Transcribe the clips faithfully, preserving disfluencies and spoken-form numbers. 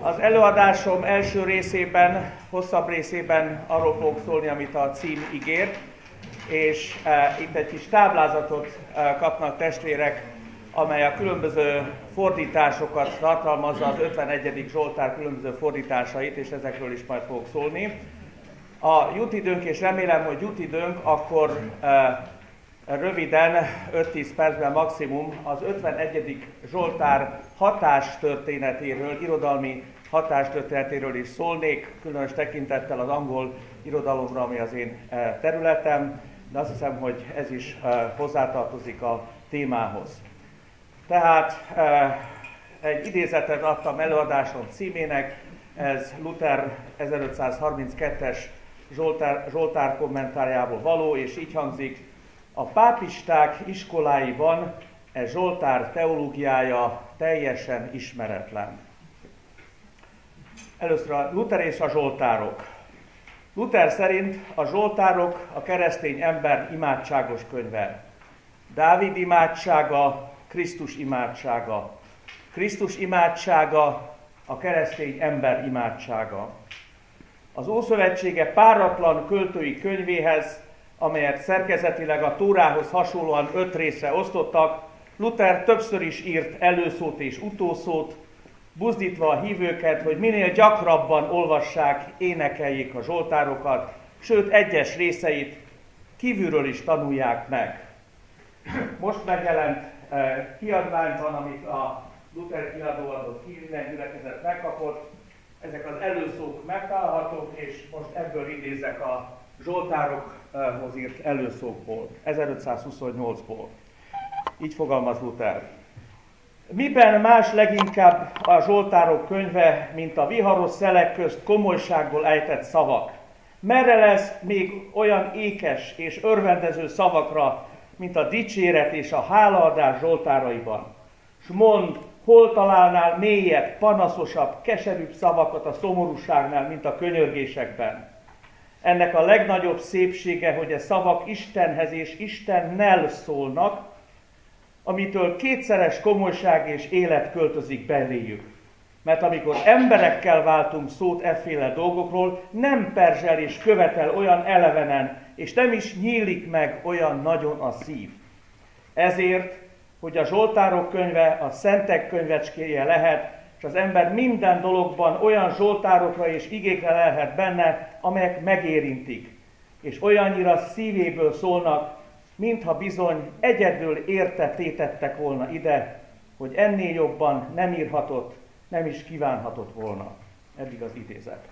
Az előadásom első részében, hosszabb részében arról fogok szólni, amit a cím ígér, és e, itt egy kis táblázatot e, kapnak testvérek, amely a különböző fordításokat tartalmazza, az ötvenegyedik Zsoltár különböző fordításait, és ezekről is majd fogok szólni. A jut időnk, és remélem, hogy jut időnk, akkor e, röviden, öt-tíz percben maximum az ötvenegyedik Zsoltár hatástörténetéről, irodalmi hatástörténetéről is szólnék, különös tekintettel az angol irodalomra, ami az én területem, de azt hiszem, hogy ez is hozzátartozik a témához. Tehát egy idézetet adtam előadásom címének, ez Luther ezerötszázharminckettes Zsoltár, Zsoltár kommentárjából való, és így hangzik: a pápisták iskoláiban e Zsoltár teológiája teljesen ismeretlen. Először a Luther és a Zsoltárok. Luther szerint a Zsoltárok a keresztény ember imádságos könyve. Dávid imádsága, Krisztus imádsága. Krisztus imádsága, a keresztény ember imádsága. Az Ószövetsége páratlan költői könyvéhez, amelyet szerkezetileg a Tórához hasonlóan öt részre osztottak, Luther többször is írt előszót és utószót, buzdítva a hívőket, hogy minél gyakrabban olvassák, énekeljék a zsoltárokat, sőt egyes részeit kívülről is tanulják meg. Most megjelent eh, kiadványban, amit a Luther kiadó adott ki, minden gyülekezet megkapott, ezek az előszók megtalálhatók, és most ebből idézek a Zsoltárokhoz írt előszókból, ezerötszázhuszonnyolcból. Így fogalmaz Luther. Miben más leginkább a Zsoltárok könyve, mint a viharos szelek közt komolyságból ejtett szavak? Merre lesz még olyan ékes és örvendező szavakra, mint a dicséret és a hálaadás zsoltáraiban? S mondd, hol találnál mélyebb, panaszosabb, keserűbb szavakat a szomorúságnál, mint a könyörgésekben? Ennek a legnagyobb szépsége, hogy a szavak Istenhez és Istennel szólnak, amitől kétszeres komolyság és élet költözik beléjük. Mert amikor emberekkel váltunk szót efféle dolgokról, nem perzsel és követel olyan elevenen, és nem is nyílik meg olyan nagyon a szív. Ezért, hogy a Zsoltárok könyve a szentek könyvecskéje lehet, és az ember minden dologban olyan zsoltárokra és igékre lelhet benne, amelyek megérintik, és olyannyira szívéből szólnak, mintha bizony egyedül érte tétettek volna ide, hogy ennél jobban nem írhatott, nem is kívánhatott volna. Eddig az idézet.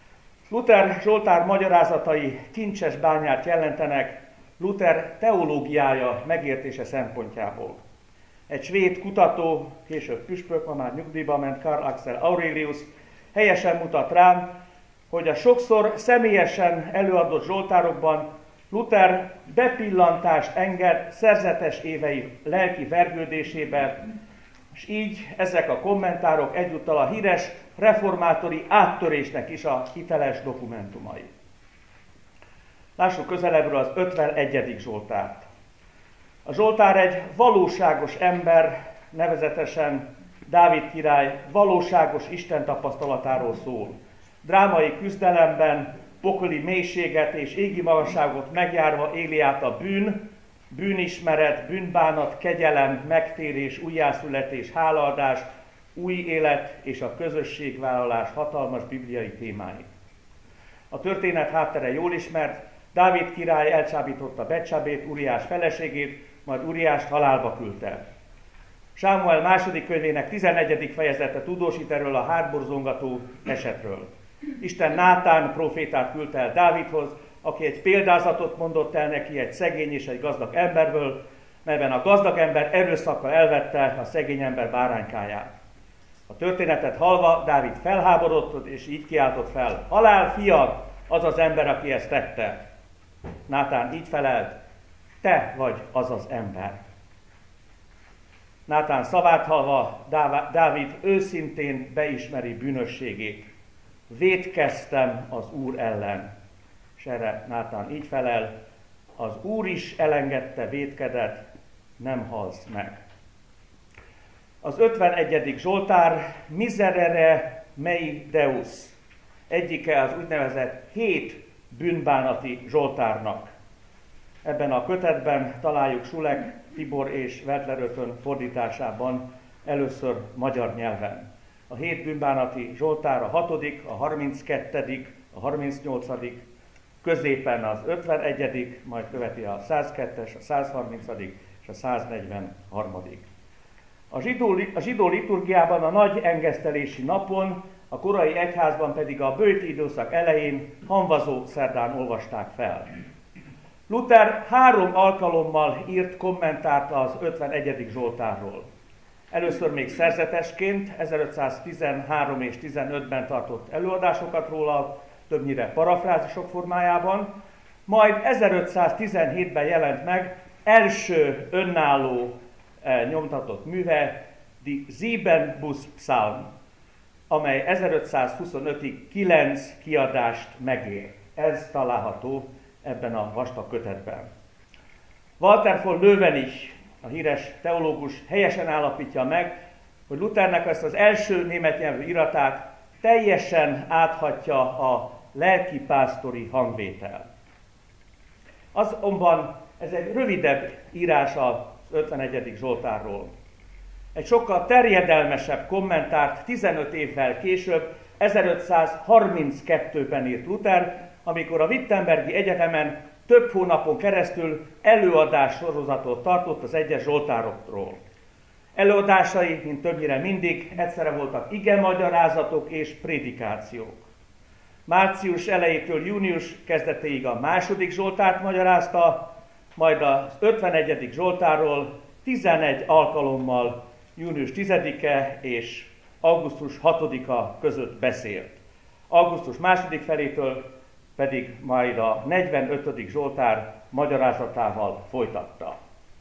Luther Zsoltár magyarázatai kincses bányát jelentenek Luther teológiája megértése szempontjából. Egy svéd kutató, később püspök, ma már nyugdíjba ment, Karl Axel Aurelius, helyesen mutat rám, hogy a sokszor személyesen előadott zsoltárokban Luther bepillantást enged szerzetes évei lelki vergődésébe, és így ezek a kommentárok egyúttal a híres reformátori áttörésnek is a hiteles dokumentumai. Lássuk közelebbről az ötvenegyedik Zsoltárt. A Zsoltár egy valóságos ember, nevezetesen Dávid király valóságos Isten tapasztalatáról szól. Drámai küzdelemben, pokoli mélységet és égi magasságot megjárva éli át a bűn, bűnismeret, bűnbánat, kegyelem, megtérés, újjászületés, hálaadás, új élet és a közösségvállalás hatalmas bibliai témái. A történet háttere jól ismert, Dávid király elcsábította Betsabét, Uriás feleségét, majd Uriást halálba küldte. Sámuel második könyvének tizennegyedik fejezete tudósít erről a hátborzongató esetről. Isten Nátán prófétát küldte el Dávidhoz, aki egy példázatot mondott el neki egy szegény és egy gazdag emberből, melyben a gazdag ember erőszakkal elvette a szegény ember báránykáját. A történetet hallva Dávid felháborodott, és így kiáltott fel: halál, fiad, az az ember, aki ezt tette. Nátán így felelt: te vagy az az ember. Nátán szavát hallva Dávid őszintén beismeri bűnösségét. Vétkeztem az Úr ellen. És erre Nátán így felel: az Úr is elengedte vétkedet, nem halsz meg. Az ötvenegyedik Zsoltár miserere Mei Deus, egyike az úgynevezett hét bűnbánati zsoltárnak. Ebben a kötetben találjuk Sulek, Tibor és Wertler-Ötön fordításában először magyar nyelven. A hét bűnbánati zsoltár a hatodik, a harminckettedik, a harmincnyolcadik, középen az ötvenegyedik, majd követi a százkettes, a százharmincadik és a száznegyvenharmadik. A zsidó, a zsidó liturgiában a nagy engesztelési napon, a korai egyházban pedig a bőti időszak elején hamvazó szerdán olvasták fel. Luther három alkalommal írt kommentárt az ötvenegyedik zsoltárról. Először még szerzetesként, ezerötszáztizenhárom és tizenötben tartott előadásokat róla, többnyire parafrázisok formájában, majd ezerötszáztizenhétben jelent meg első önálló eh, nyomtatott műve, Die Siebenbuspsalm, amely ezerötszázhuszonötig kilenc kiadást megér. Ez található ebben a vastag kötetben. Walter von Löwenich, a híres teológus helyesen állapítja meg, hogy Luthernek ezt az első német nyelvű iratát teljesen áthatja a lelkipásztori hangvétel. Azonban ez egy rövidebb írás az ötvenegyedik zsoltárról. Egy sokkal terjedelmesebb kommentárt tizenöt évvel később, ezerötszázharminckettőben írt Luther, amikor a Wittenbergi Egyetemen több hónapon keresztül előadás sorozatot tartott az egyes zsoltárokról. Előadásai, mint többnyire mindig, egyszerre voltak igemagyarázatok és prédikációk. Március elejétől június kezdetéig a második zsoltárt magyarázta, majd az ötvenegyedik zsoltárról tizenegy alkalommal június tizedike és augusztus hatodika között beszélt. Augusztus második felétől pedig majd a negyvenötödik zsoltár magyarázatával folytatta.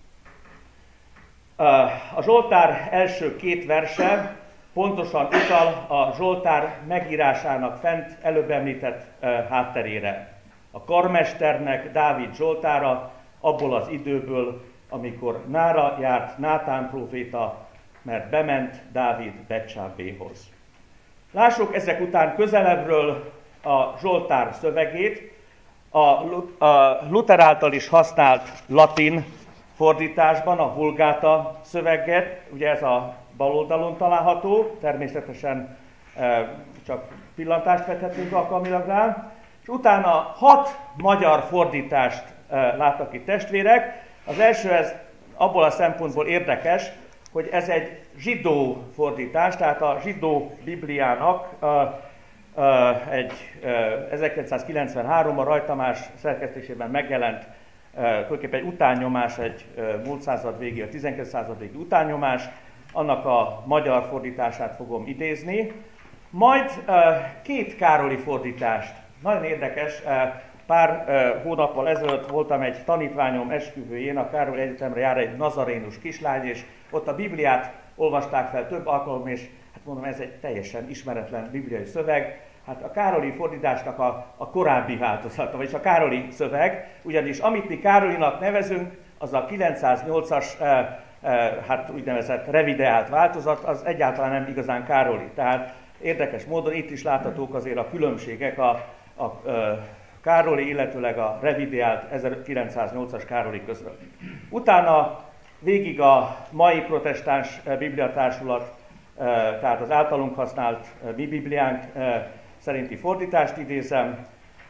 A zsoltár első két verse pontosan utal a zsoltár megírásának fent előbb említett hátterére. A karmesternek Dávid zsoltára abból az időből, amikor nára járt Nátán próféta, mert bement Dávid Betsábéhoz. Lássuk ezek után közelebbről a zsoltár szövegét, a, a Luther által is használt latin fordításban, a Vulgáta szöveget, ugye ez a bal oldalon található, természetesen e, csak pillantást vethetünk alkalmilag rá, és utána hat magyar fordítást e, láttak itt testvérek. Az első ez abból a szempontból érdekes, hogy ez egy zsidó fordítás, tehát a zsidó Bibliának e, egy ezerkilencszázkilencvenhárom a Rajk Tamás szerkesztésében megjelent tulajdonképpen egy utánnyomás, egy múlt század végi, a tizenkettő század végi utánnyomás, annak a magyar fordítását fogom idézni. Majd két Károli fordítást. Nagyon érdekes, pár hónappal ezelőtt voltam egy tanítványom esküvőjén, a Károly Egyetemre jár egy nazarénus kislány, és ott a Bibliát olvasták fel több alkalommal, és hát mondom, ez egy teljesen ismeretlen bibliai szöveg. Hát a Károli fordításnak a, a korábbi változata, vagyis a Károli szöveg, ugyanis amit mi Károlinak nevezünk, az a kilencszáznyolcas e, e, hát úgynevezett revideált változat, az egyáltalán nem igazán Károli. Tehát érdekes módon itt is láthatók azért a különbségek a, a, a Károli, illetőleg a revideált ezerkilencszáznyolcas Károli között. Utána végig a mai protestáns bibliatársulat, tehát az általunk használt mi Bibliánk szerinti fordítást idézem,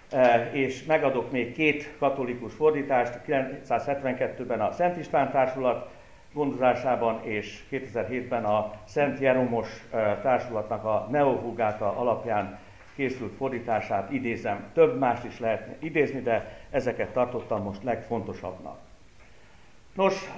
és megadok még két katolikus fordítást, kilencszázhetvenkettőben a Szent István Társulat gondozásában, és kétezer-hétben a Szent Jeromos Társulatnak a Neo Vulgata alapján készült fordítását idézem. Több mást is lehet idézni, de ezeket tartottam most legfontosabbnak. Nos,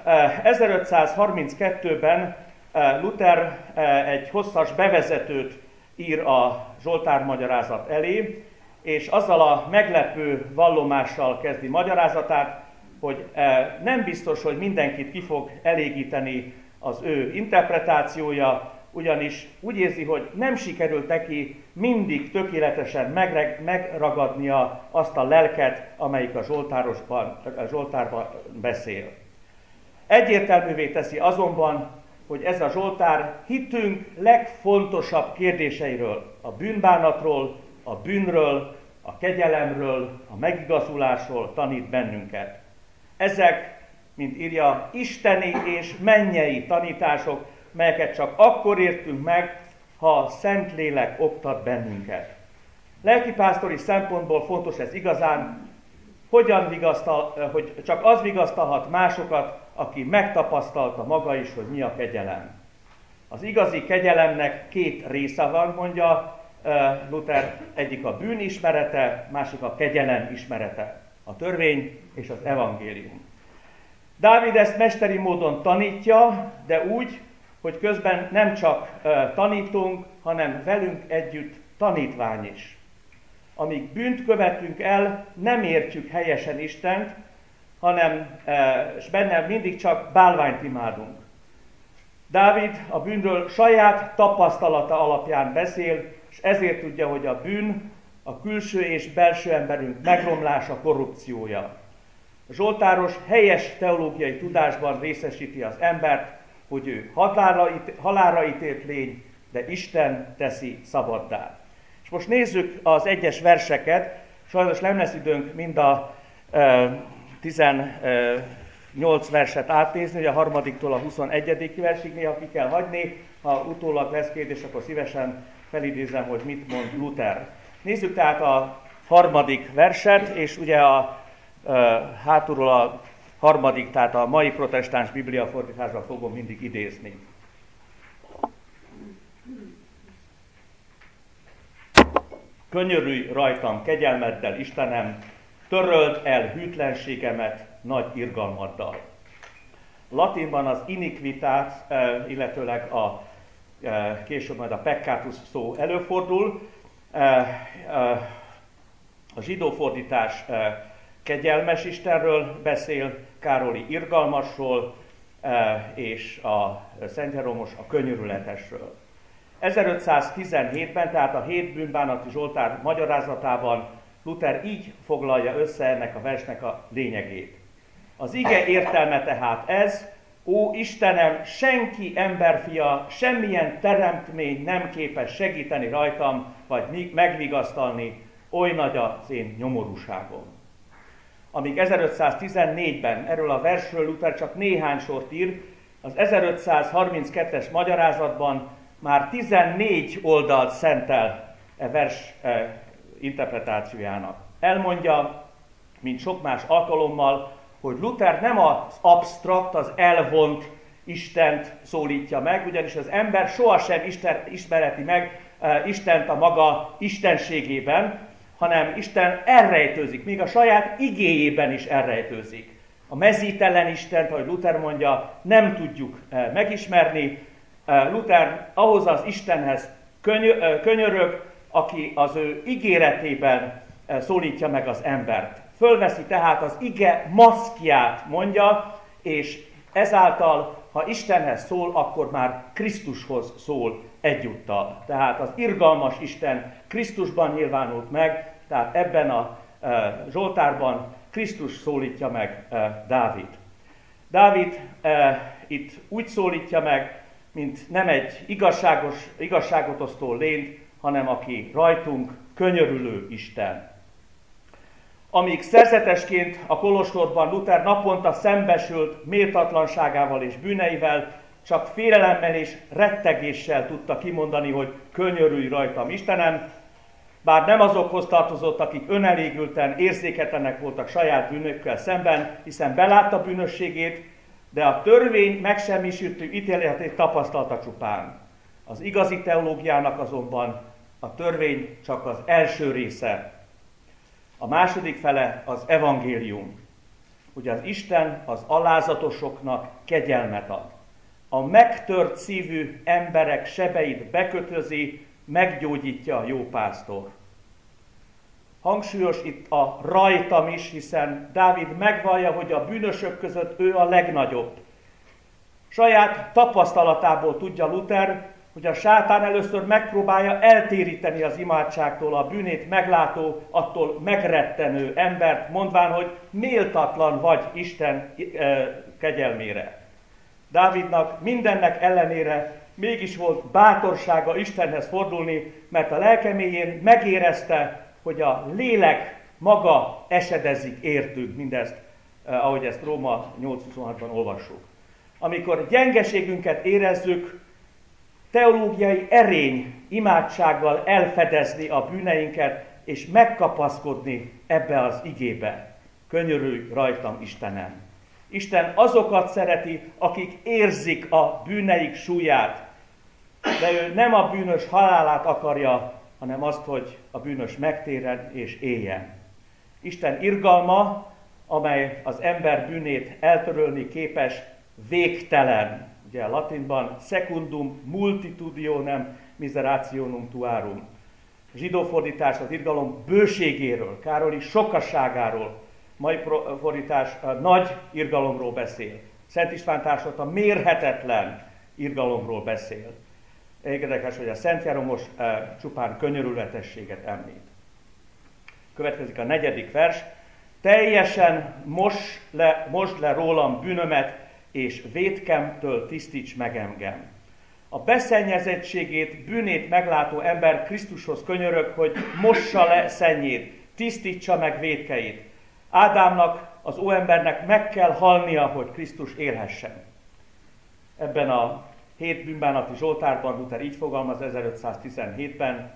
ezerötszázharminckettőben Luther egy hosszas bevezetőt ír a Zsoltár magyarázat elé, és azzal a meglepő vallomással kezdi magyarázatát, hogy nem biztos, hogy mindenkit ki fog elégíteni az ő interpretációja, ugyanis úgy érzi, hogy nem sikerült neki mindig tökéletesen megragadnia azt a lelket, amelyik a Zsoltárosban, a Zsoltárban beszél. Egyértelművé teszi azonban, hogy ez a Zsoltár hitünk legfontosabb kérdéseiről, a bűnbánatról, a bűnről, a kegyelemről, a megigazulásról tanít bennünket. Ezek, mint írja, isteni és mennyei tanítások, melyeket csak akkor értünk meg, ha a Szentlélek oktat bennünket. Lelkipásztori szempontból fontos ez igazán, hogyan vigasztal, hogy csak az vigasztalhat másokat, aki megtapasztalta maga is, hogy mi a kegyelem. Az igazi kegyelemnek két része van, mondja Luther, egyik a bűn ismerete, másik a kegyelem ismerete, a törvény és az evangélium. Dávid ezt mesteri módon tanítja, de úgy, hogy közben nem csak tanítunk, hanem velünk együtt tanítvány is. Amíg bűnt követünk el, nem értjük helyesen Istent, hanem és bennem mindig csak bálványt imádunk. Dávid a bűnről saját tapasztalata alapján beszél, és ezért tudja, hogy a bűn a külső és belső emberünk megromlása, korrupciója. A zsoltáros helyes teológiai tudásban részesíti az embert, hogy ő halálra ítélt lény, de Isten teszi szabaddá. És most nézzük az egyes verseket, sajnos nem lesz időnk mind a e, tizennyolc verset átnézni, hogy a harmadiktól a huszonegyedik versig néha ki kell hagyni, ha utólag lesz kérdés, akkor szívesen felidézem, hogy mit mond Luther. Nézzük tehát a harmadik verset, és ugye a e, hátulról a harmadik, tehát a mai protestáns bibliafordításban fogom mindig idézni. Könyörülj rajtam kegyelmeddel, Istenem, töröld el hűtlenségemet nagy irgalmaddal. Latinban az iniquitát, illetőleg a, később majd a peccatus szó előfordul. A zsidó fordítás kegyelmes Istenről beszél, Károli irgalmasról, és a Szent Jeromos a könyörületesről. ezerötszáztizenhétben, tehát a hét bűnbánati Zsoltár magyarázatában Luther így foglalja össze ennek a versnek a lényegét. Az ige értelme tehát ez: ó Istenem, senki emberfia, semmilyen teremtmény nem képes segíteni rajtam, vagy megvigasztalni, oly nagy az én nyomorúságom. Amíg ezerötszáztizennégyben erről a versről Luther csak néhány sort ír, az ezerötszázharminckettes magyarázatban már tizennégy oldalt szentel e vers e, interpretációjának. Elmondja, mint sok más alkalommal, hogy Luther nem az absztrakt, az elvont Istent szólítja meg, ugyanis az ember sohasem Isten, ismereti meg e, Istent a maga istenségében, hanem Isten elrejtőzik, még a saját igéjében is elrejtőzik. A mezítelen Istent, ahogy Luther mondja, nem tudjuk e, megismerni. E, Luther ahhoz az Istenhez köny- könyörög, aki az ő ígéretében szólítja meg az embert. Fölveszi tehát az ige maszkját, mondja, és ezáltal, ha Istenhez szól, akkor már Krisztushoz szól egyúttal. Tehát az irgalmas Isten Krisztusban nyilvánult meg, tehát ebben a e, Zsoltárban Krisztus szólítja meg e, Dávid. Dávid e, itt úgy szólítja meg, mint nem egy igazságos, igazságot osztó lényt, hanem aki rajtunk könyörülő Isten. Amíg szerzetesként a kolostorban Luther naponta szembesült méltatlanságával és bűneivel, csak félelemmel és rettegéssel tudta kimondani, hogy könyörülj rajtam, Istenem, bár nem azokhoz tartozott, akik önelégülten, érzéketlenek voltak saját bűnökkel szemben, hiszen belátta bűnösségét, de a törvény megsemmisítő ítéletét tapasztalta csupán. Az igazi teológiának azonban a törvény csak az első része. A második fele az evangélium. Ugye az Isten az alázatosoknak kegyelmet ad. A megtört szívű emberek sebeit bekötözi, meggyógyítja a jó pásztor. Hangsúlyos itt a rajtam is, hiszen Dávid megvallja, hogy a bűnösök között ő a legnagyobb. Saját tapasztalatából tudja Luther, hogy a sátán először megpróbálja eltéríteni az imádságtól a bűnét meglátó, attól megrettenő embert, mondván, hogy méltatlan vagy Isten kegyelmére. Dávidnak mindennek ellenére mégis volt bátorsága Istenhez fordulni, mert a lelke mélyén megérezte, hogy a lélek maga esedezik értünk, mindezt, eh, ahogy ezt Róma nyolc huszonhatban olvassuk. Amikor gyengeségünket érezzük, teológiai erény imádsággal elfedezni a bűneinket, és megkapaszkodni ebbe az igébe. Könyörülj rajtam, Istenem! Isten azokat szereti, akik érzik a bűneik súlyát, de ő nem a bűnös halálát akarja, hanem azt, hogy a bűnös megtérjen és éljen. Isten irgalma, amely az ember bűnét eltörölni képes, végtelen. Ugye a latinban secundum multitudionem miserationum tuarum. A zsidó fordítás az irgalom bőségéről, Károli sokaságáról, mai fordítás a nagy irgalomról beszél. Szent István társat a mérhetetlen irgalomról beszél. Érdekes, hogy a Szent Jeromos e, csupán könyörületességet említ. Következik a negyedik vers. Teljesen mos le, mosd le rólam bűnömet, és vétkemtől tisztíts meg engem. A beszennyezettségét, bűnét meglátó ember Krisztushoz könyörög, hogy mossa le szennyét, tisztítsa meg vétkeit. Ádámnak, az óembernek meg kell halnia, hogy Krisztus élhessen. Ebben a hét bűnbánati Zsoltárban Luther így fogalmaz ezerötszáztizenhétben.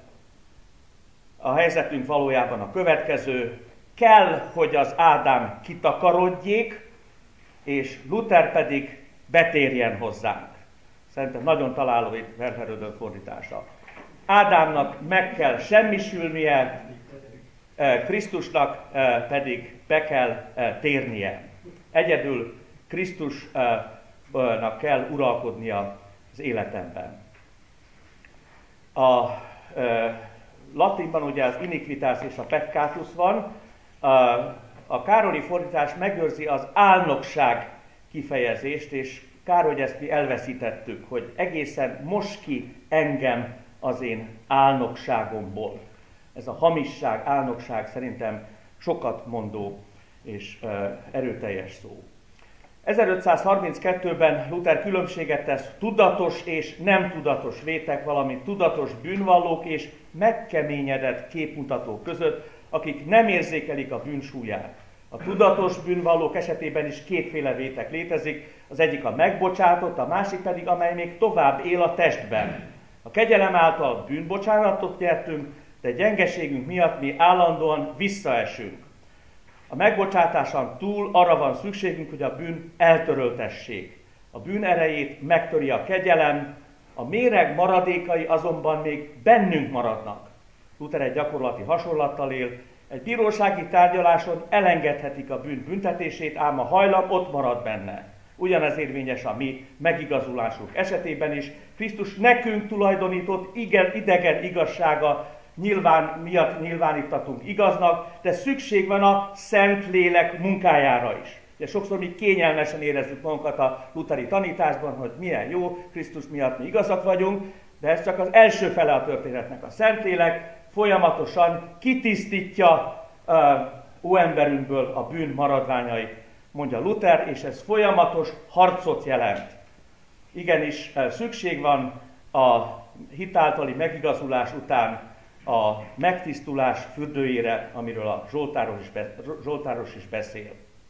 A helyzetünk valójában a következő. Kell, hogy az Ádám kitakarodjék, és Luther pedig betérjen hozzánk. Szerintem nagyon találó itt Werther fordítása. Ádámnak meg kell semmisülnie, Krisztusnak pedig be kell térnie. Egyedül Krisztusnak kell uralkodnia az életemben. A latinban ugye az iniquitas és a peccatus van, a Károli fordítás megőrzi az álnokság kifejezést, és kár, hogy ezt mi elveszítettük, hogy egészen most ki engem az én álnokságomból. Ez a hamisság, álnokság szerintem sokat mondó és uh, erőteljes szó. ezerötszázharminckettőben Luther különbséget tesz tudatos és nem tudatos vétek, valamint tudatos bűnvallók és megkeményedett képmutatók között, akik nem érzékelik a bűn súlyát. A tudatos bűnvallók esetében is kétféle vétek létezik, az egyik a megbocsátott, a másik pedig, amely még tovább él a testben. A kegyelem által bűnbocsánatot nyertünk, de gyengeségünk miatt mi állandóan visszaesünk. A megbocsátáson túl arra van szükségünk, hogy a bűn eltöröltessék. A bűn erejét megtöri a kegyelem, a méreg maradékai azonban még bennünk maradnak. Luther egy gyakorlati hasonlattal él, egy bírósági tárgyaláson elengedhetik a bűn büntetését, ám a hajlam ott marad benne. Ugyanez érvényes a mi megigazulásunk esetében is. Krisztus nekünk tulajdonított igen, idegen igazsága nyilván, miatt nyilvánítatunk igaznak, de szükség van a Szent Lélek munkájára is. Ugye sokszor mi kényelmesen érezzük magunkat a lutheri tanításban, hogy milyen jó, Krisztus miatt mi igazak vagyunk, de ez csak az első fele a történetnek. A Szentlélek folyamatosan kitisztítja uh, óemberünkből a bűn maradványait, mondja Luther, és ez folyamatos harcot jelent. Igenis uh, szükség van a hitáltali megigazulás után a megtisztulás fürdőjére, amiről a Zsoltáros is, be, Zsoltáros is beszél.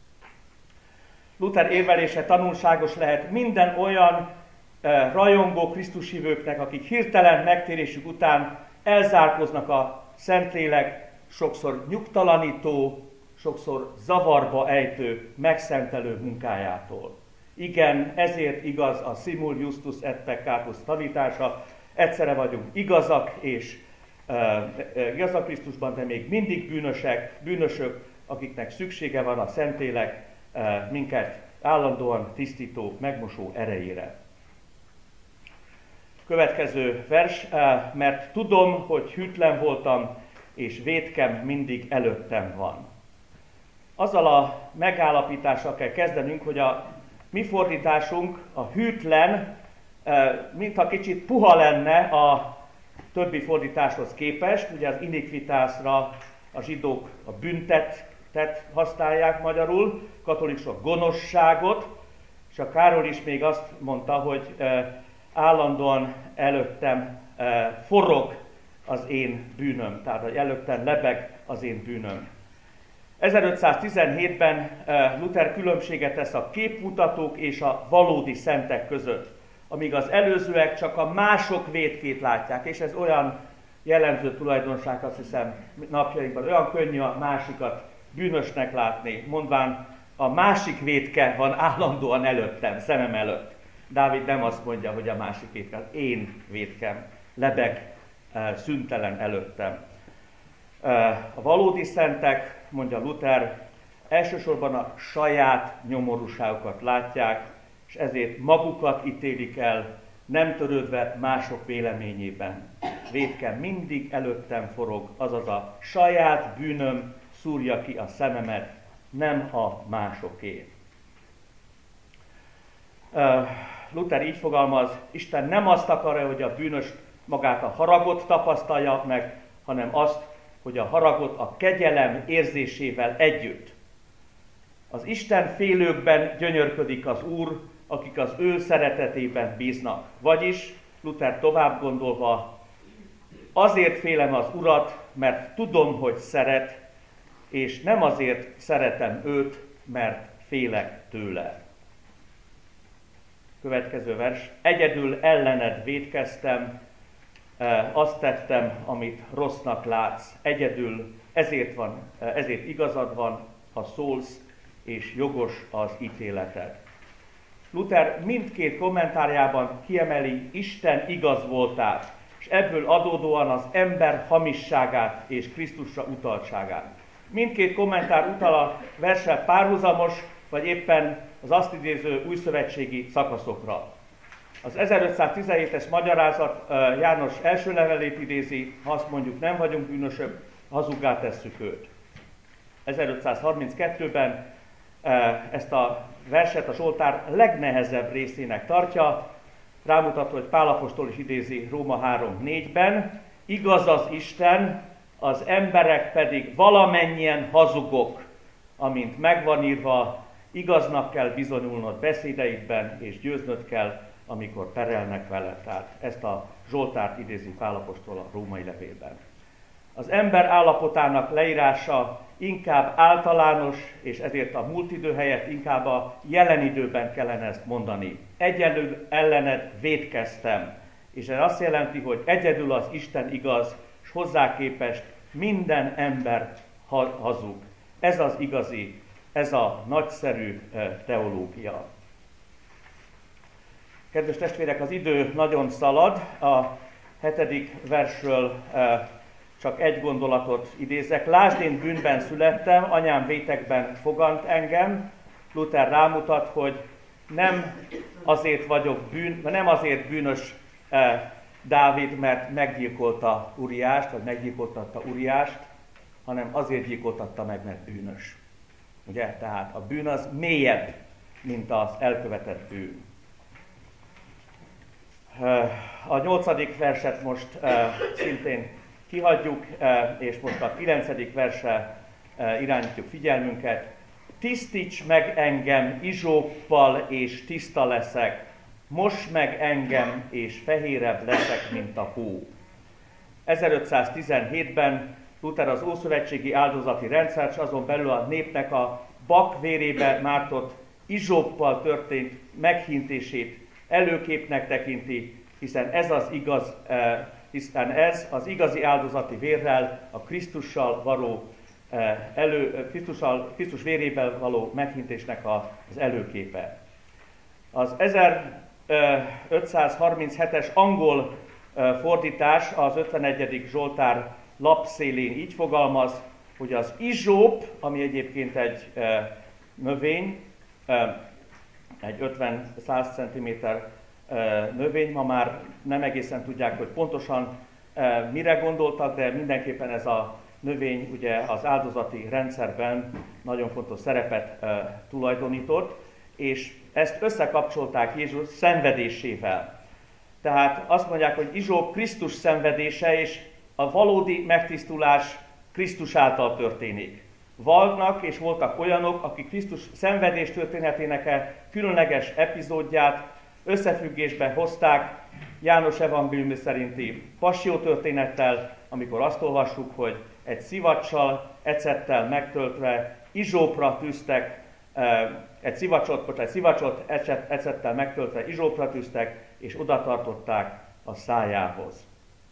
Luther érvelése tanulságos lehet minden olyan eh, rajongó Krisztushívőknek, akik hirtelen megtérésük után elzárkoznak a Szentlélek sokszor nyugtalanító, sokszor zavarba ejtő, megszentelő munkájától. Igen, ezért igaz a simul justus et peccatus tanítása, egyszerre vagyunk igazak és uh, igazak Krisztusban, de még mindig bűnösek, bűnösök, akiknek szüksége van a Szentlélek uh, minket állandóan tisztító, megmosó erejére. Következő vers, uh, mert tudom, hogy hűtlen voltam, és vétkem mindig előttem van. Azzal a megállapítással kell kezdenünk, hogy a mi fordításunk, a hűtlen, mintha kicsit puha lenne a többi fordításhoz képest. Ugye az iniquitásra a zsidók a büntetet használják magyarul, katolikusok gonoszságot, És a Károly is még azt mondta, hogy állandóan előttem forog az én bűnöm, tehát hogy előttem lebeg az én bűnöm. ezerötszáztizenhétben Luther különbséget tesz a képmutatók és a valódi szentek között, amíg az előzőek csak a mások vétkét látják, és ez olyan jellemző tulajdonság, azt hiszem napjainkban, olyan könnyű a másikat bűnösnek látni, mondván a másik vétke van állandóan előttem, szemem előtt. Dávid nem azt mondja, hogy a másik vétke, az én vétkem lebeg szüntelen előttem. A valódi szentek, mondja Luther, elsősorban a saját nyomorúságukat látják, és ezért magukat ítélik el, nem törődve mások véleményében. Vétkem mindig előttem forog, azaz a saját bűnöm szúrja ki a szememet, nem a másoké. Luther így fogalmaz, Isten nem azt akarja, hogy a bűnös magát a haragot tapasztalja meg, hanem azt, hogy a haragot a kegyelem érzésével együtt. Az Isten félőkben gyönyörködik az Úr, akik az ő szeretetében bíznak. Vagyis, Luther tovább gondolva, azért félem az Urat, mert tudom, hogy szeret, és nem azért szeretem őt, mert félek tőle. Következő vers. Egyedül ellened vétkeztem, azt tettem, amit rossznak látsz. Egyedül ezért van, ezért igazad van, ha szólsz, és jogos az ítéleted. Luther mindkét kommentárjában kiemeli Isten igaz voltát, és ebből adódóan az ember hamisságát és Krisztusra utaltságát. Mindkét kommentár utal a verssel párhuzamos, vagy éppen az azt idéző újszövetségi szakaszokra. Az ezerötszáztizenhétes magyarázat János első levelét idézi, ha azt mondjuk nem vagyunk bűnösök, hazuggá tesszük őt. ezerötszázharminckettőben ezt a verset a Zsoltár legnehezebb részének tartja, rámutat, hogy Pál apostol is idézi Róma három négyben, igaz az Isten, az emberek pedig valamennyien hazugok, amint megvan írva, igaznak kell bizonyulnod beszédeidben, és győznöd kell, amikor perelnek vele. Tehát ezt a Zsoltárt idézi Pál apostol a római levélben. Az ember állapotának leírása inkább általános, és ezért a múlt idő helyett inkább a jelen időben kellene ezt mondani. Egyedül ellened vétkeztem, és ez azt jelenti, hogy egyedül az Isten igaz, és hozzá képest minden ember hazug. Ez az igazi, ez a nagyszerű teológia. Kedves testvérek, az idő nagyon szalad, a hetedik versről csak egy gondolatot idézek. Lásd, én bűnben születtem, anyám vétekben fogant engem. Luther rámutat, hogy nem azért vagyok bűn, nem azért bűnös Dávid, mert meggyilkolta Uriást, vagy meggyilkoltatta Uriást, hanem azért gyilkoltatta meg, mert bűnös. Ugye? Tehát a bűn az mélyebb, mint az elkövetett bűn. A nyolcadik verset most szintén kihagyjuk, és most a kilencedik versre irányítjuk figyelmünket. Tisztíts meg engem izsóppal, és tiszta leszek. Mosd meg engem, és fehérebb leszek, mint a hó. ezerötszáztizenhétben Luther az ószövetségi áldozati rendszert, és azon belül a népnek a bak vérébe mártott izsóppal történt meghintését előképnek tekinti, hiszen ez az igaz, hiszen ez az igazi áldozati vérrel, a Krisztussal való elő, Krisztussal, Krisztus vérével való meghintésnek az előképe. Az ezerötszázharminchetes angol fordítás az ötvenegyedik Zsoltár lapszélén így fogalmaz, hogy az izsóp, ami egyébként egy növény, egy ötven-száz centiméter növény, ma már nem egészen tudják, hogy pontosan mire gondoltak, de mindenképpen ez a növény ugye az áldozati rendszerben nagyon fontos szerepet tulajdonított, és ezt összekapcsolták Jézus szenvedésével. Tehát azt mondják, hogy izsóp Krisztus szenvedése, és a valódi megtisztulás Krisztus által történik. Vannak és voltak olyanok, akik Krisztus szenvedés történetének e különleges epizódját összefüggésbe hozták János evangélium szerinti passzió történettel, amikor azt olvassuk, hogy egy szivacsal, ecettel megtöltve izsópra tűztek, egy szivacsot, egy szivacsot ecettel megtöltve izsópra tűztek, és oda tartották a szájához.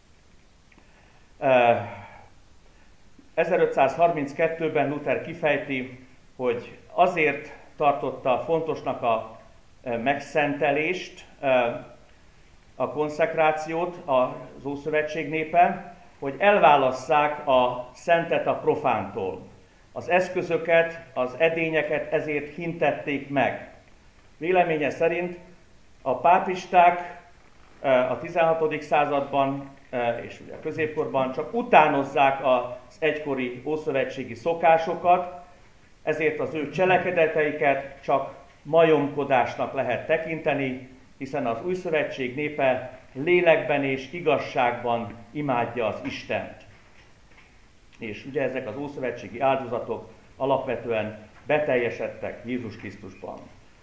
ezerötszázharminckettőben Luther kifejti, hogy azért tartotta fontosnak a megszentelést, a konszekrációt az Ószövetség népe, hogy elválasszák a szentet a profántól. Az eszközöket, az edényeket ezért hintették meg. Véleménye szerint a pápisták a tizenhatodik században és ugye a középkorban csak utánozzák az egykori ószövetségi szokásokat, ezért az ő cselekedeteiket csak majomkodásnak lehet tekinteni, hiszen az új szövetség népe lélekben és igazságban imádja az Istent. És ugye ezek az ószövetségi áldozatok alapvetően beteljesedtek Jézus Krisztusban.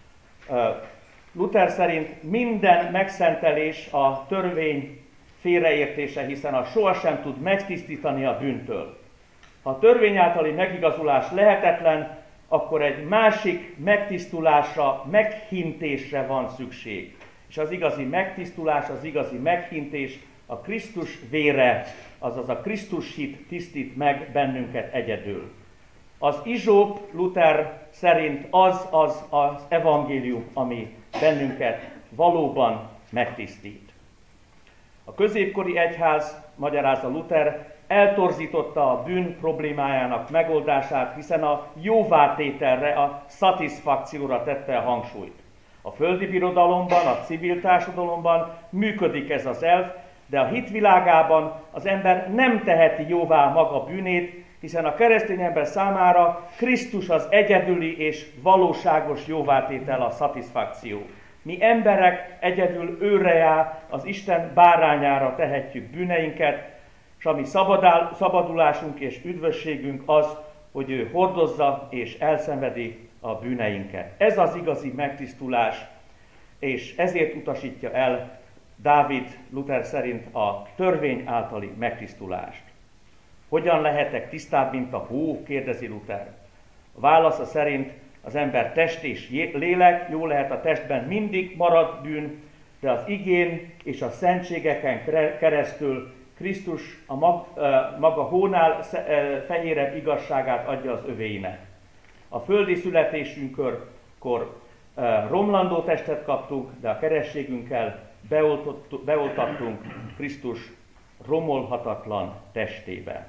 Luther szerint minden megszentelés a törvény félreértése, hiszen az sohasem tud megtisztítani a bűntől. Ha a törvény általi megigazulás lehetetlen, akkor egy másik megtisztulásra, meghintésre van szükség. És az igazi megtisztulás, az igazi meghintés a Krisztus vére, azaz a Krisztus hit tisztít meg bennünket egyedül. Az izsóp Luther szerint az az az evangélium, ami bennünket valóban megtisztít. A középkori egyház, magyarázza Luther, eltorzította a bűn problémájának megoldását, hiszen a jóvátételre, a szatiszfakcióra tette a hangsúlyt. A földi birodalomban, a civil társadalomban működik ez az elv, de a hitvilágában az ember nem teheti jóvá maga bűnét, hiszen a keresztény ember számára Krisztus az egyedüli és valóságos jóvátétel, a szatiszfakció. Mi emberek egyedül őrejá, az Isten bárányára tehetjük bűneinket, és a mi szabadál, szabadulásunk és üdvösségünk az, hogy ő hordozza és elszenvedi a bűneinket. Ez az igazi megtisztulás, és ezért utasítja el Dávid Luther szerint a törvény általi megtisztulást. Hogyan lehetek tisztább, mint a hó? Kérdezi Luther. A válasza szerint az ember test és lélek, jó lehet a testben mindig marad bűn, de az igén és a szentségeken keresztül Krisztus a maga hónál fehérebb igazságát adja az övéinek. A földi születésünkkor romlandó testet kaptunk, de a kerességünkkel beoltattunk Krisztus romolhatatlan testébe.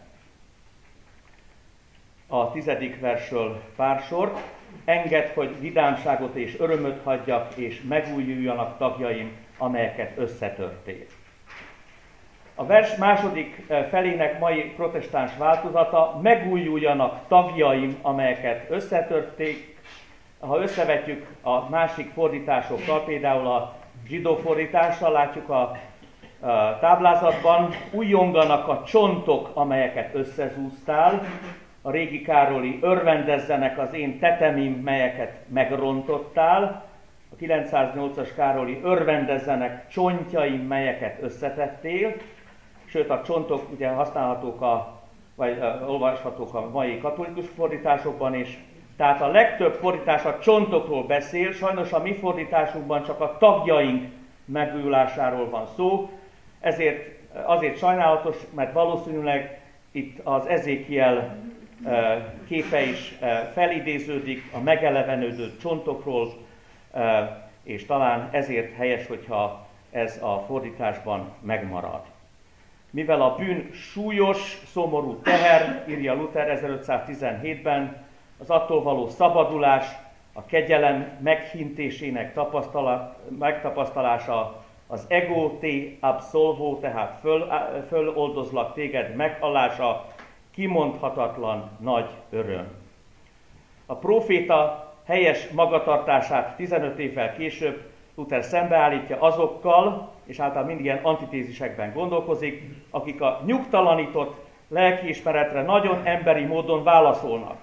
A tizedik versről pár sort. Engedd, hogy vidámságot és örömöt hagyjak, és megújuljanak tagjaim, amelyeket összetörtél. A vers második felének mai protestáns változata, megújuljanak tagjaim, amelyeket összetörték. Ha összevetjük a másik fordításokkal, például a zsidó fordítással, látjuk a, a táblázatban, újjonganak a csontok, amelyeket összezúztál. A régi Károli, örvendezzenek az én tetemim, melyeket megrontottál. A kilencszáznyolcas Károli, örvendezzenek csontjaim, melyeket összetettél. Sőt, a csontok ugye használhatók, a, vagy uh, olvashatók a mai katolikus fordításokban is. Tehát a legtöbb fordítás a csontokról beszél, sajnos a mi fordításunkban csak a tagjaink megújulásáról van szó. Ezért azért sajnálatos, mert valószínűleg itt az Ezékiel képe is felidéződik a megelevenődő csontokról, és talán ezért helyes, hogyha ez a fordításban megmarad. Mivel a bűn súlyos, szomorú teher, írja Luther ezerötszáztizenhétben, az attól való szabadulás, a kegyelem meghintésének megtapasztalása, az ego te absolvo, tehát föl, föloldozlak téged meghallása, kimondhatatlan nagy öröm. A próféta helyes magatartását tizenöt évvel később Luther szembeállítja azokkal, és általában mindig ilyen antitézisekben gondolkozik, akik a nyugtalanított lelkiismeretre nagyon emberi módon válaszolnak.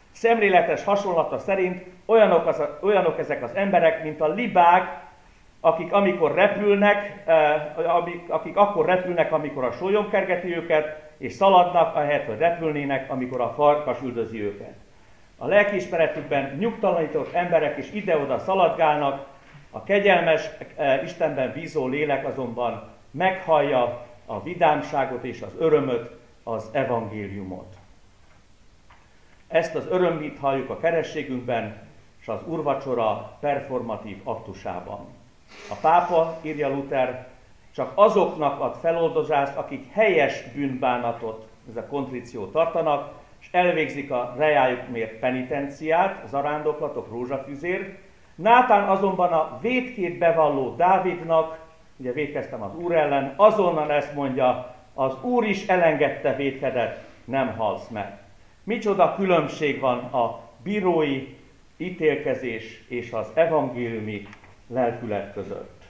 Szemléletes hasonlata szerint olyanok, az, olyanok ezek az emberek, mint a libák, akik amikor repülnek, akik akkor repülnek, amikor a sólyom kergeti őket, és szaladnak, ahelyett, hogy repülnének, amikor a farkas üldözi őket. A lelkiismeretükben nyugtalanított emberek is ide-oda szaladgálnak, a kegyelmes, Istenben bízó lélek azonban meghallja a vidámságot és az örömöt, az evangéliumot. Ezt az örömhírt halljuk a kerességünkben, és az úrvacsora performatív aktusában. A pápa, írja Luther, csak azoknak ad feloldozást, akik helyes bűnbánatot, ez a kontríciót tartanak, és elvégzik a reájuk mért penitenciát, az arándoklatok, rózsafüzér. Nátán azonban a vétkét bevalló Dávidnak, ugye vétkeztem az Úr ellen, azonnal ezt mondja, az Úr is elengedte vétkedet, nem halsz meg. Micsoda különbség van a bírói ítélkezés és az evangéliumi lelkület között.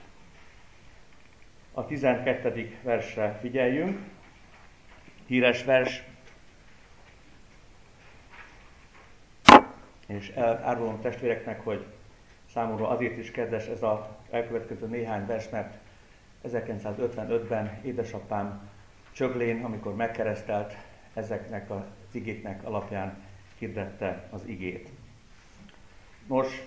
A tizenkettedik versre figyeljünk. Híres vers. És elárulom testvéreknek, hogy számomra azért is kedves ez a elkövetkező néhány vers, mert ezerkilencszázötvenötben édesapám Csöglén, amikor megkeresztelt, ezeknek az igéknek alapján hirdette az igét. Nos,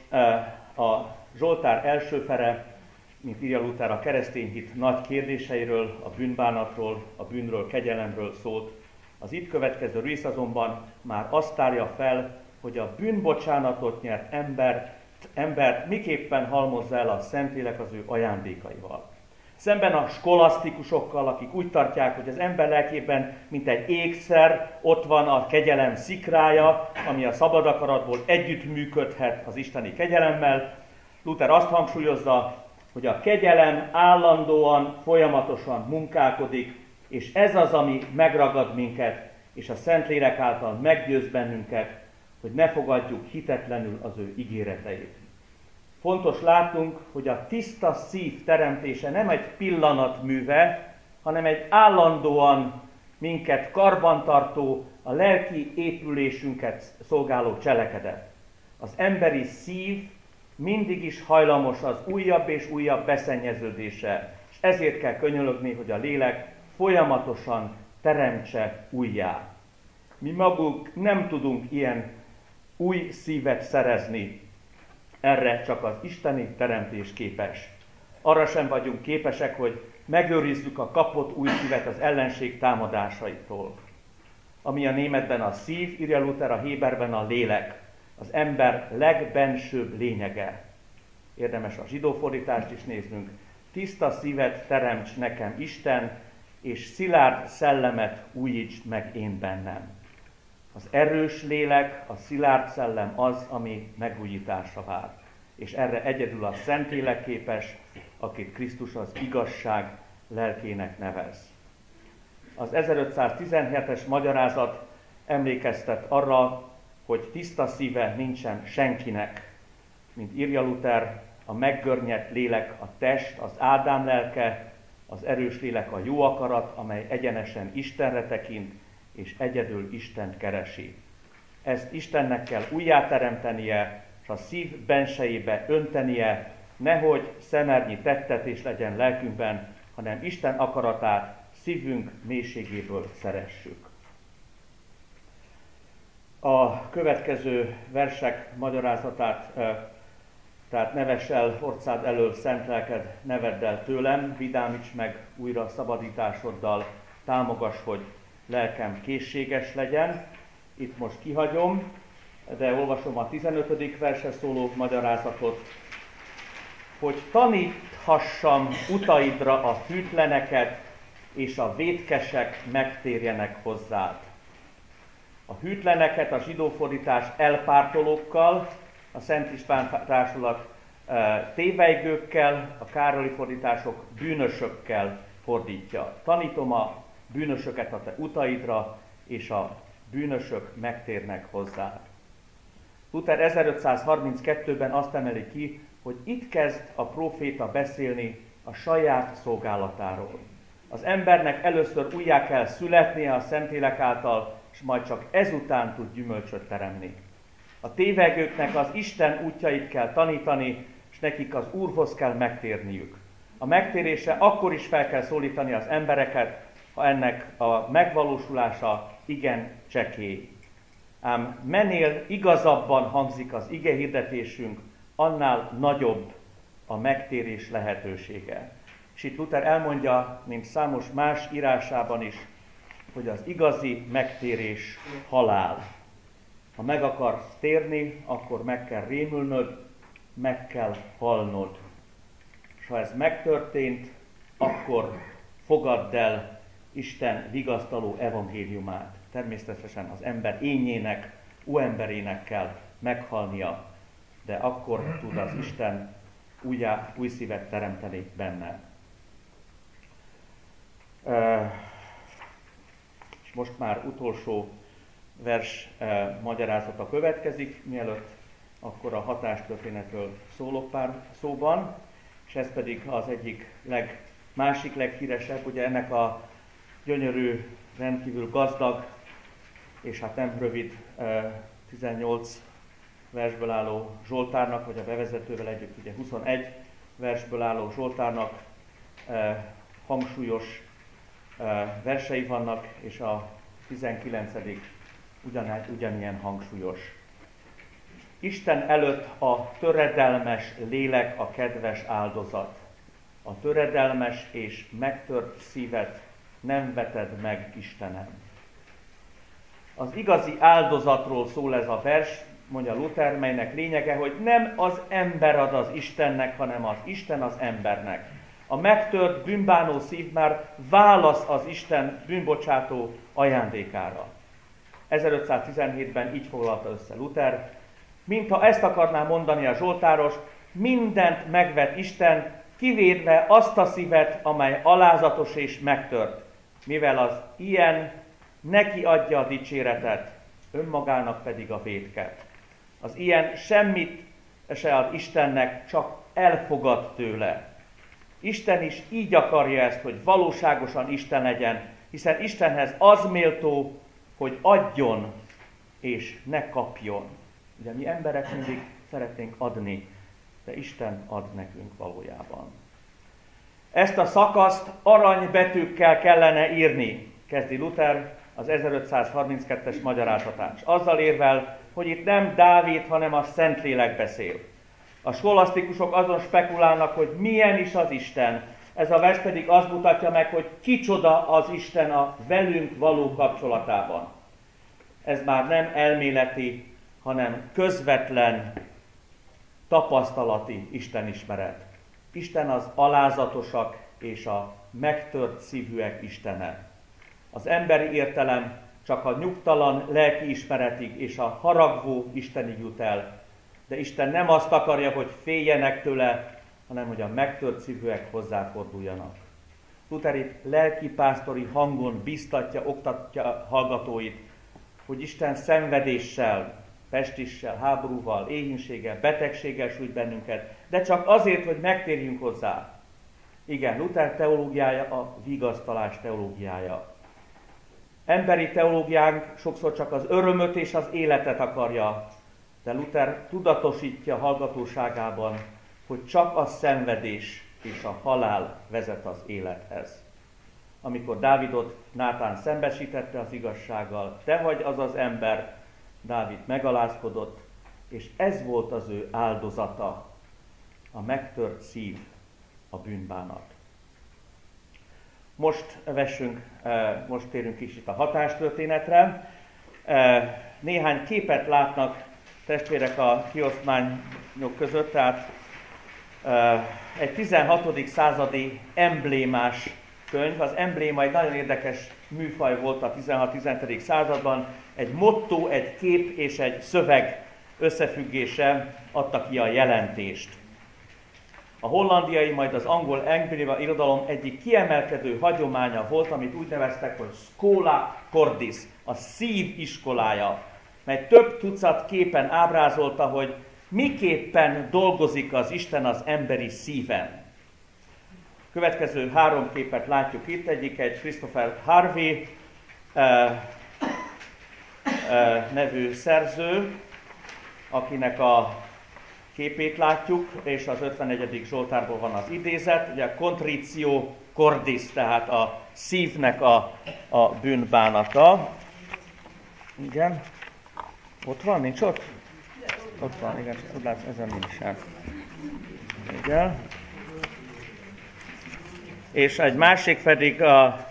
a Zsoltár első fele, mint írja Luther, a keresztény hit nagy kérdéseiről, a bűnbánatról, a bűnről, kegyelemről szólt. Az itt következő rész azonban már azt tárja fel, hogy a bűnbocsánatot nyert ember, embert miképpen halmozza el a Szentlélek az ő ajándékaival. Szemben a skolasztikusokkal, akik úgy tartják, hogy az ember lelkében, mint egy ékszer, ott van a kegyelem szikrája, ami a szabad akaratból együttműködhet az isteni kegyelemmel. Luther azt hangsúlyozza, hogy a kegyelem állandóan, folyamatosan munkálkodik, és ez az, ami megragad minket, és a Szentlélek által meggyőz bennünket, hogy ne fogadjuk hitetlenül az ő ígéreteit. Fontos látnunk, hogy a tiszta szív teremtése nem egy pillanat műve, hanem egy állandóan minket karbantartó, a lelki épülésünket szolgáló cselekedet. Az emberi szív mindig is hajlamos az újabb és újabb beszennyeződésre, és ezért kell könyörögni, hogy a lélek folyamatosan teremtse újjá. Mi maguk nem tudunk ilyen új szívet szerezni, erre csak az isteni teremtés képes. Arra sem vagyunk képesek, hogy megőrizzük a kapott új szívet az ellenség támadásaitól. Ami a németben a szív, írja Luther, a héberben a lélek, az ember legbensőbb lényege. Érdemes a zsidó fordítást is néznünk. Tiszta szívet teremts nekem Isten, és szilárd szellemet újítsd meg én bennem. Az erős lélek, a szilárd szellem az, ami megújításra vár. És erre egyedül a Szentlélek képes, akit Krisztus az igazság lelkének nevez. Az ezerötszáztizenhetes magyarázat emlékeztet arra, hogy tiszta szíve nincsen senkinek. Mint írja Luther, a meggörnyedt lélek a test, az Ádám lelke, az erős lélek a jó akarat, amely egyenesen Istenre tekint, és egyedül Istent keresi. Ezt Istennek kell újjáteremtenie, és a szív bensejébe öntenie, nehogy szemernyi tettetés legyen lelkünkben, hanem Isten akaratát szívünk mélységéből szeressük. A következő versek magyarázatát, tehát neves el orcád elől szent lelked, nevedd el tőlem, vidámíts meg újra szabadításoddal, támogass, hogy lelkem készséges legyen. Itt most kihagyom, de olvasom a tizenötödik versre szóló magyarázatot, hogy taníthassam utaidra a hűtleneket, és a vétkesek megtérjenek hozzád. A hűtleneket a zsidó fordítás elpártolókkal, a Szent István társulat tévejgőkkel, a Károli fordítások bűnösökkel fordítja. Tanítom a bűnösöket a te utaidra, és a bűnösök megtérnek hozzád. Luther ezerötszázharminckettőben azt emeli ki, hogy itt kezd a próféta beszélni a saját szolgálatáról. Az embernek először újjá kell születnie a Szentlélek által, és majd csak ezután tud gyümölcsöt teremni. A tévegőknek az Isten útjait kell tanítani, és nekik az Úrhoz kell megtérniük. A megtérése akkor is fel kell szólítani az embereket, ha ennek a megvalósulása igen csekély. Ám minél igazabban hangzik az igehirdetésünk, annál nagyobb a megtérés lehetősége. És itt Luther elmondja, mint számos más írásában is, hogy az igazi megtérés halál. Ha meg akarsz térni, akkor meg kell rémülnöd, meg kell halnod. És ha ez megtörtént, akkor fogadd el Isten vigasztaló evangéliumát. Természetesen az ember ényének, óemberének kell meghalnia, de akkor tud az Isten újjá, új szívet teremteni benne. Uh, és most már utolsó vers uh, magyarázata következik, mielőtt akkor a hatástörténetről szólok pár szóban, és ez pedig az egyik leg, másik leghíresebb, ugye ennek a gyönyörű, rendkívül gazdag, és hát nem rövid uh, tizennyolc versből álló Zsoltárnak, vagy a bevezetővel együtt ugye huszonegy versből álló Zsoltárnak uh, hangsúlyos uh, versei vannak, és a tizenkilencedik ugyan, ugyanilyen hangsúlyos. Isten előtt a töredelmes lélek a kedves áldozat. A töredelmes és megtört szívet nem veted meg, Istenem. Az igazi áldozatról szól ez a vers, mondja Luther, melynek lényege, hogy nem az ember ad az Istennek, hanem az Isten az embernek. A megtört, bűnbánó szív már válasz az Isten bűnbocsátó ajándékára. ezerötszáztizenhétben így foglalta össze Luther, mintha ezt akarná mondani a zsoltáros, mindent megvet Isten, kivédve azt a szívet, amely alázatos és megtört, mivel az ilyen neki adja a dicséretet, önmagának pedig a vétket. Az ilyen semmit se ad Istennek, csak elfogad tőle. Isten is így akarja ezt, hogy valóságosan Isten legyen, hiszen Istenhez az méltó, hogy adjon és ne kapjon. Ugye mi emberek mindig szeretnénk adni, de Isten ad nekünk valójában. Ezt a szakaszt aranybetűkkel kellene írni, kezdi Luther az ezerötszázharminckettes magyarázatán. Azzal érvel, hogy itt nem Dávid, hanem a Szentlélek beszél. A skolasztikusok azon spekulálnak, hogy milyen is az Isten. Ez a vers pedig azt mutatja meg, hogy kicsoda az Isten a velünk való kapcsolatában. Ez már nem elméleti, hanem közvetlen, tapasztalati istenismeret. Isten az alázatosak és a megtört szívűek Istene. Az emberi értelem csak a nyugtalan lelkiismeretig és a haragvó Istenig jut el. De Isten nem azt akarja, hogy féljenek tőle, hanem hogy a megtört szívűek hozzáforduljanak. Luther itt lelkipásztori hangon biztatja, oktatja hallgatóit, hogy Isten szenvedéssel, pestissel, háborúval, éhínséggel, betegséggel sújt bennünket, de csak azért, hogy megtérjünk hozzá. Igen, Luther teológiája a vigasztalás teológiája. Emberi teológiánk sokszor csak az örömöt és az életet akarja, de Luther tudatosítja hallgatóságában, hogy csak a szenvedés és a halál vezet az élethez. Amikor Dávidot Nátán szembesítette az igazsággal, te vagy az az ember, Dávid megalázkodott, és ez volt az ő áldozata, a megtört szív, a bűnbánat. Most vessünk, most térünk kicsit a hatástörténetre. Néhány képet látnak testvérek a kiosztmányok között, tehát egy tizenhatodik századi emblémás könyv. Az embléma egy nagyon érdekes műfaj volt a tizenhat-tizenhetedik században. Egy motto, egy kép és egy szöveg összefüggése adta ki a jelentést. A hollandiai, majd az angol embléma irodalom egyik kiemelkedő hagyománya volt, amit úgy neveztek, hogy Schola Cordis, a szív iskolája, mely több tucat képen ábrázolta, hogy miképpen dolgozik az Isten az emberi szíven. Következő három képet látjuk itt, egyik egy Christopher Harvey eh, eh, nevű szerző, akinek a képét látjuk, és az ötvenegyedik Zsoltárból van az idézet, ugye contritio cordis, tehát a szívnek a, a bűnbánata. Igen. Ott van, nincs ott? Ott van, igen, úgy látsz, ezen nincsen. Igen. És egy másik pedig a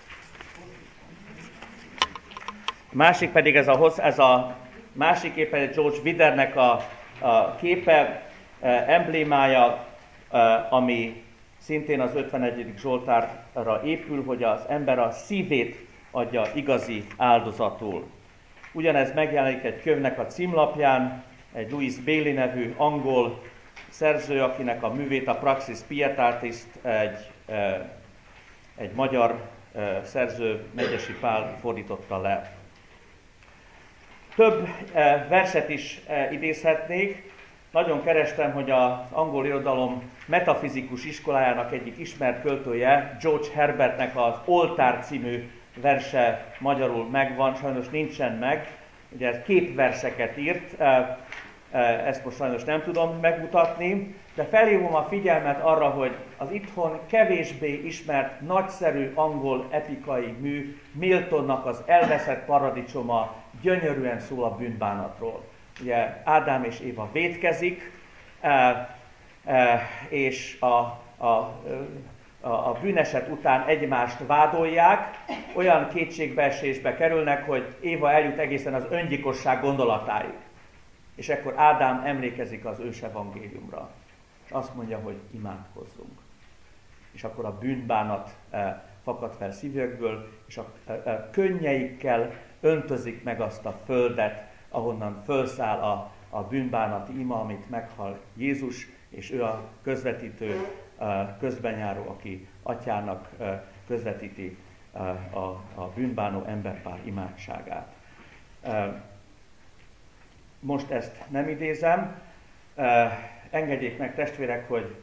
másik pedig ez a, ez a másik képe George Widernek a, a képe, emblémája, ami szintén az ötvenegyedik Zsoltárra épül, hogy az ember a szívét adja igazi áldozatul. Ugyanez megjelenik egy könyvnek a címlapján, egy Louis Bailey nevű angol szerző, akinek a művét a Praxis Pietatis egy, egy magyar szerző, Megyesi Pál fordította le. Több verset is idézhetnék. Nagyon kerestem, hogy az angol irodalom metafizikus iskolájának egyik ismert költője, George Herbertnek az Oltár című verse magyarul megvan, sajnos nincsen meg. Ugye képverseket írt, ezt most sajnos nem tudom megmutatni, de felhívom a figyelmet arra, hogy az itthon kevésbé ismert, nagyszerű angol epikai mű, Miltonnak az Elveszett paradicsoma gyönyörűen szól a bűnbánatról. Ugye Ádám és Éva vétkezik, és a, a, a bűneset után egymást vádolják, olyan kétségbeesésbe kerülnek, hogy Éva eljut egészen az öngyilkosság gondolatáig. És ekkor Ádám emlékezik az ősevangéliumra, és azt mondja, hogy imádkozzunk. És akkor a bűnbánat fakad fel szívükből, és a könnyeikkel öntözik meg azt a földet, ahonnan fölszáll a, a bűnbánati ima, amit meghal Jézus, és ő a közvetítő, közbenjáró, aki atyának közvetíti a, a bűnbánó emberpár imádságát. Most ezt nem idézem. Engedjék meg, testvérek, hogy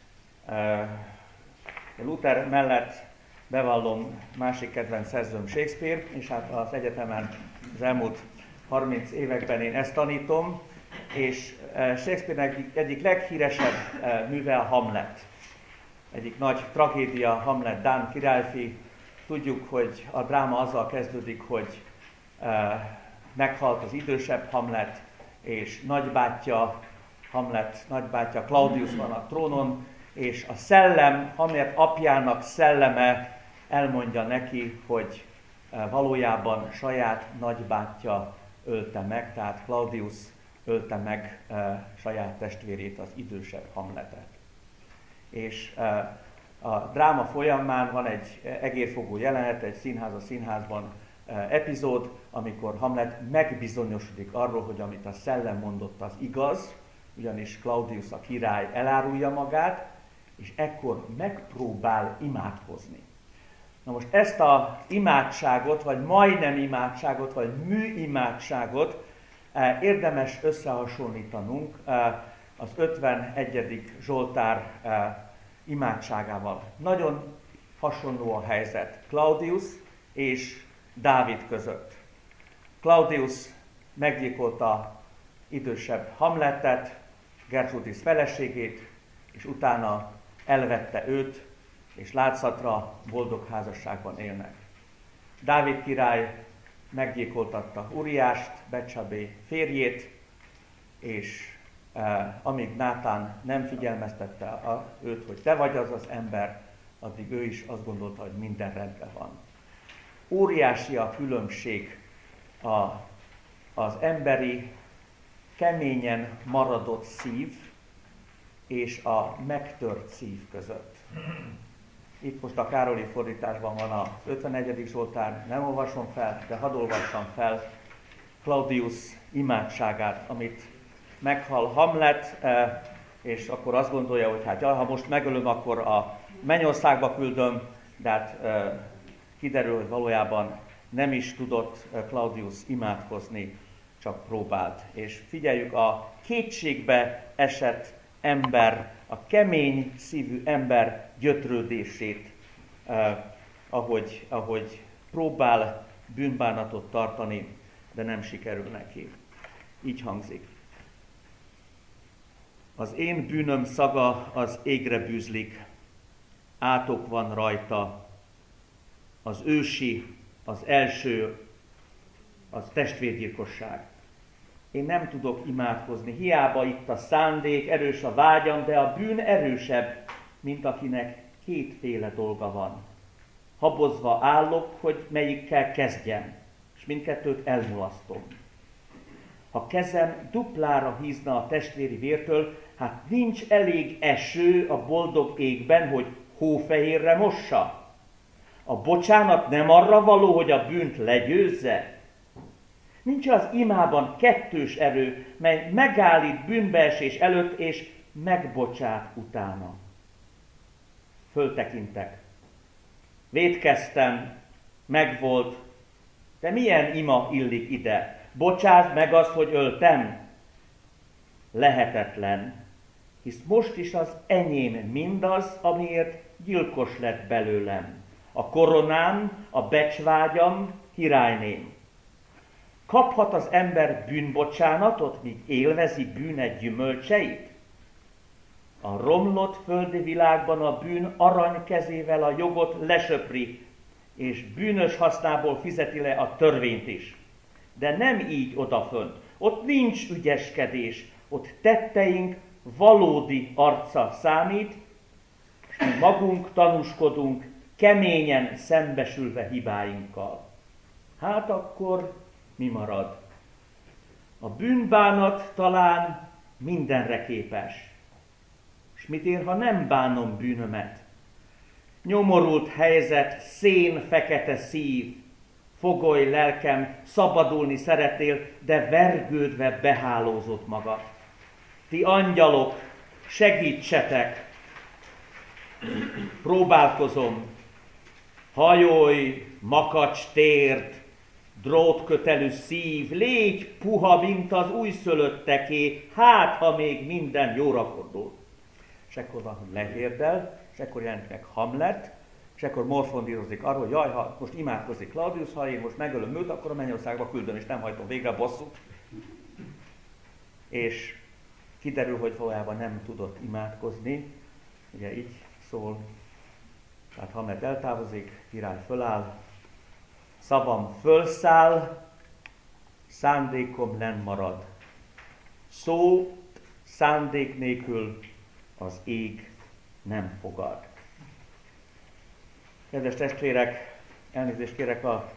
Luther mellett bevallom másik kedvenc szerzőm Shakespeare, és hát az egyetemen az elmúlt harminc években én ezt tanítom, és Shakespeare egyik leghíresebb műve a Hamlet. Egyik nagy tragédia, Hamlet, dán királyfi. Tudjuk, hogy a dráma azzal kezdődik, hogy meghalt az idősebb Hamlet, és nagybátyja, Hamlet nagybátyja Claudius van a trónon, és a szellem, Hamlet apjának szelleme elmondja neki, hogy valójában saját nagybátyja ölte meg, tehát Claudius ölte meg saját testvérét, az idősebb Hamletet. És a dráma folyamán van egy egérfogó jelenet, egy színház a színházban epizód, amikor Hamlet megbizonyosodik arról, hogy amit a szellem mondott, az igaz, ugyanis Claudius a király elárulja magát, és ekkor megpróbál imádkozni. Na most ezt az imádságot, vagy majdnem imádságot, vagy műimádságot érdemes összehasonlítanunk az ötvenegyedik Zsoltár imádságával. Nagyon hasonló a helyzet Claudius és Dávid között. Claudius meggyilkolta idősebb Hamletet, Gertrudis feleségét, és utána elvette őt, és látszatra boldog házasságban élnek. Dávid király meggyilkoltatta Uriást, Becsabé férjét, és eh, amíg Nátán nem figyelmeztette a, őt, hogy te vagy az az ember, addig ő is azt gondolta, hogy minden rendben van. Óriási a különbség a, az emberi, keményen maradott szív és a megtört szív között. Itt most a Károlyi fordításban van az ötvenegyedik Zsoltár, nem olvasom fel, de hadd olvassam fel Claudius imádságát, amit meghal Hamlet, és akkor azt gondolja, hogy hát ha most megölöm, akkor a mennyországba küldöm, de hát kiderül, hogy valójában nem is tudott Claudius imádkozni, csak próbált. És figyeljük a kétségbe esett ember, a kemény szívű ember gyötrődését, eh, ahogy, ahogy próbál bűnbánatot tartani, de nem sikerül neki. Így hangzik. Az én bűnöm szaga az égre bűzlik, átok van rajta, az ősi, az első, az testvérgyilkosság. Én nem tudok imádkozni, hiába itt a szándék, erős a vágyam, de a bűn erősebb, mint akinek kétféle dolga van. Habozva állok, hogy melyikkel kezdjem, és mindkettőt elmulasztom. Ha kezem duplára hízna a testvéri vértől, hát nincs elég eső a boldog égben, hogy hófehérre mossa. A bocsánat nem arra való, hogy a bűnt legyőzze. Nincs az imában kettős erő, mely megállít bűnbeesés előtt és megbocsát utána. Föltekintek. Vétkeztem, megvolt, de milyen ima illik ide? Bocsásd meg azt, hogy öltem? Lehetetlen, hisz most is az enyém mindaz, amiért gyilkos lett belőlem. A koronám, a becsvágyam, királyném. Kaphat az ember bűnbocsánatot, míg élvezi bűne gyümölcseit? A romlott földi világban a bűn arany kezével a jogot lesöpri, és bűnös hasznából fizeti le a törvényt is. De nem így odafönt. Ott nincs ügyeskedés, ott tetteink valódi arca számít, és mi magunk tanúskodunk, keményen szembesülve hibáinkkal. Hát akkor mi marad? A bűnbánat talán mindenre képes. És mit ér, ha nem bánom bűnömet? Nyomorult helyzet, szén, fekete szív, fogoly lelkem, szabadulni szeretnél, de vergődve behálózott magad. Ti angyalok, segítsetek! Próbálkozom. Hajolj, makacs térd, drótkötelű szív, légy puha, mint az újszülötteké, hát, ha még minden jóra fordul. És ekkor van, hogy lehérdel, és ekkor jelent meg Hamlet, és ekkor morfondírozik arról, hogy jaj, ha most imádkozik Claudius, ha én most megölöm őt, akkor a mennyországba küldöm, és nem hajtom végre a bosszút. És kiderül, hogy valójában nem tudott imádkozni, ugye így szól, tehát Hamlet eltávozik, király föláll, szavam fölszáll, szándékom lenn marad. Szó, szándék nélkül az ég nem fogad. Kedves testvérek, elnézést kérek a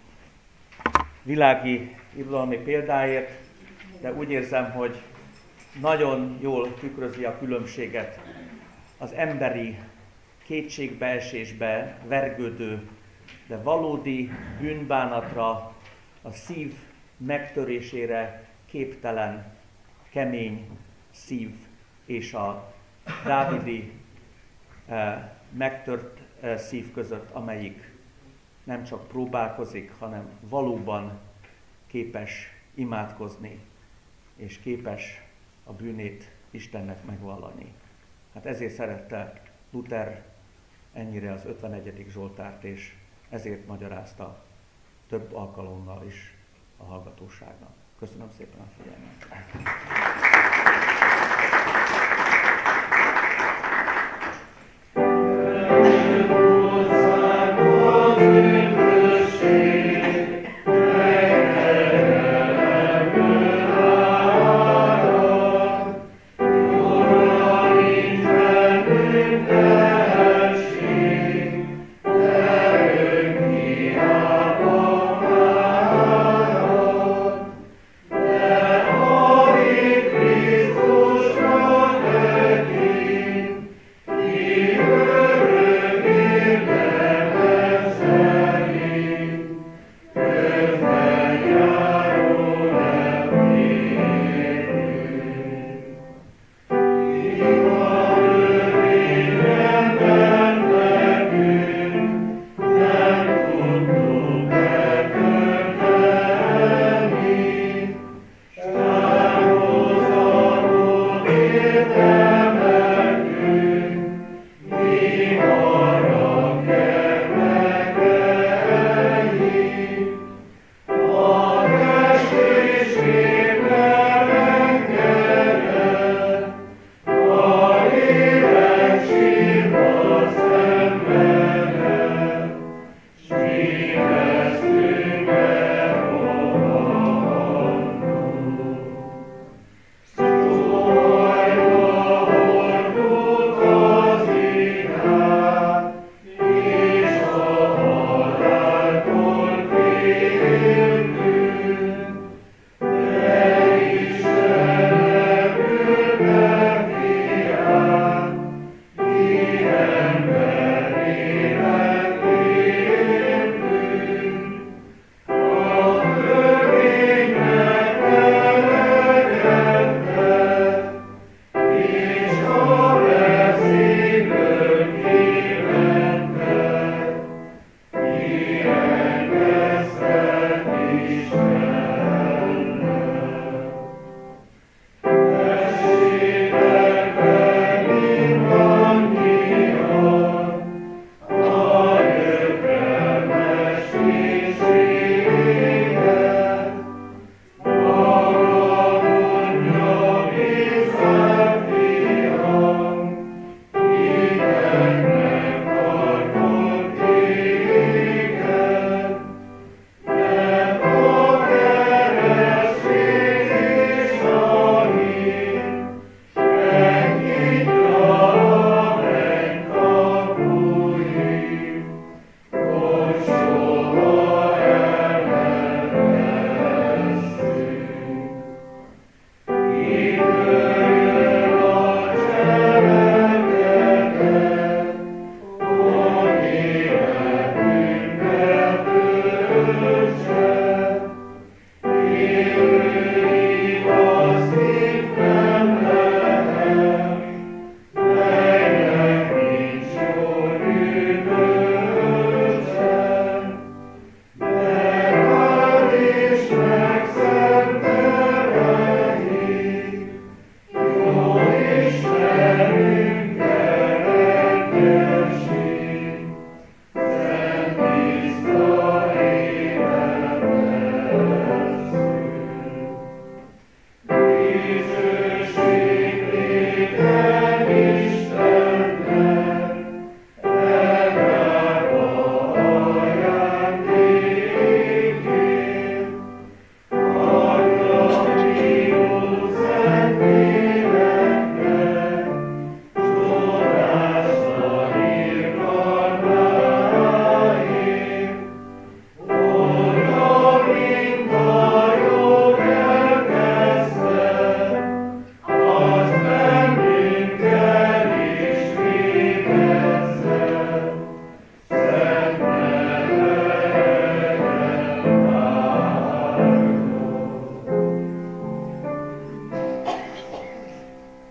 világi irodalmi példáért, de úgy érzem, hogy nagyon jól tükrözi a különbséget az emberi kétségbeesésbe vergődő, de valódi bűnbánatra, a szív megtörésére képtelen, kemény szív és a dávidi eh, megtört eh, szív között, amelyik nem csak próbálkozik, hanem valóban képes imádkozni, és képes a bűnét Istennek megvallani. Hát ezért szerette Luther ennyire az ötvenegyedik Zsoltárt, és ezért magyarázta több alkalommal is a hallgatóságnak. Köszönöm szépen a figyelmet!